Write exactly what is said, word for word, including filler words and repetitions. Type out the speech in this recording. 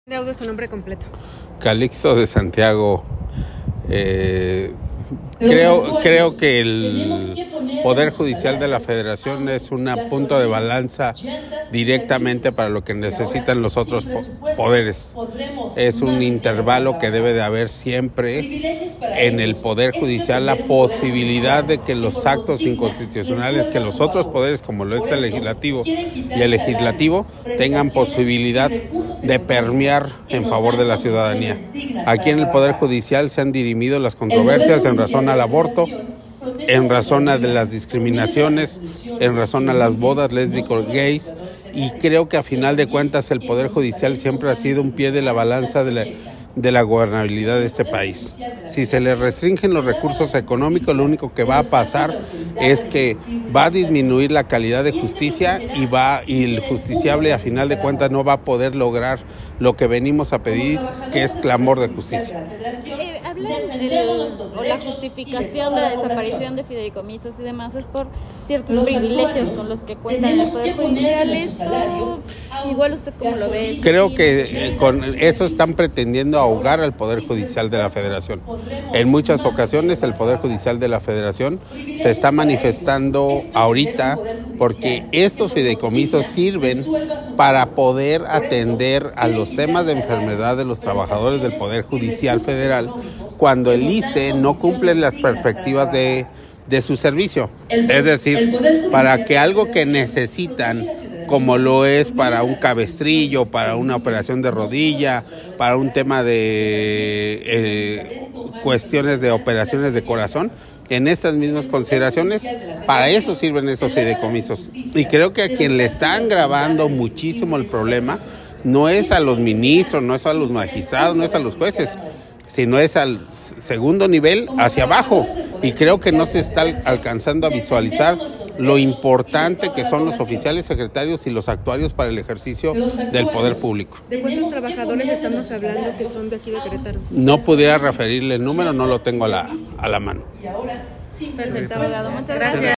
De audio, su nombre completo. Calixto de Santiago. Eh, creo, creo que el Poder Judicial de la Federación es un punto de balanza directamente para lo que necesitan los otros po- poderes. Es un intervalo que debe de haber siempre en el Poder Judicial, la posibilidad de que los actos inconstitucionales que los otros poderes, como lo es el Legislativo y el Legislativo, tengan posibilidad de permear en favor de la ciudadanía. Aquí en el Poder Judicial se han dirimido las controversias en razón al aborto, en razón a de las discriminaciones, en razón a las bodas lésbicos gays, y creo que a final de cuentas el Poder Judicial siempre ha sido un pie de la balanza de la, de la gobernabilidad de este país. Si se le restringen los recursos económicos, lo único que va a pasar es que va a disminuir la calidad de justicia y va y el justiciable a final de cuentas no va a poder lograr lo que venimos a pedir, que es clamor de justicia. Eh, hablan del, o la justificación de la desaparición de fideicomisos y demás es por ciertos privilegios con los que cuentan el Poder Judicial. Esto, igual usted cómo lo ve. Creo que eh, con eso están pretendiendo ahogar al Poder Judicial de la Federación. En muchas ocasiones el Poder Judicial de la Federación se está manifestando ahorita porque estos fideicomisos sirven para poder atender a los temas de enfermedad de los trabajadores del Poder Judicial Federal cuando el I S S S S T E no cumple las perspectivas de, de su servicio. Es decir, para que algo que necesitan, como lo es para un cabestrillo, para una operación de rodilla, para un tema de eh, cuestiones de operaciones de corazón, en estas mismas consideraciones, para eso sirven esos fideicomisos. Y creo que a quien le están grabando muchísimo el problema no es a los ministros, no es a los magistrados, no es a los jueces, sino es al segundo nivel hacia abajo. Y creo que no se está alcanzando a visualizar lo importante que son los oficiales, secretarios y los actuarios para el ejercicio del poder público. ¿De cuántos trabajadores estamos hablando que son de aquí de Querétaro? No pudiera referirle el número, no lo tengo a la, a la mano. Perfecto, abogado. Muchas gracias.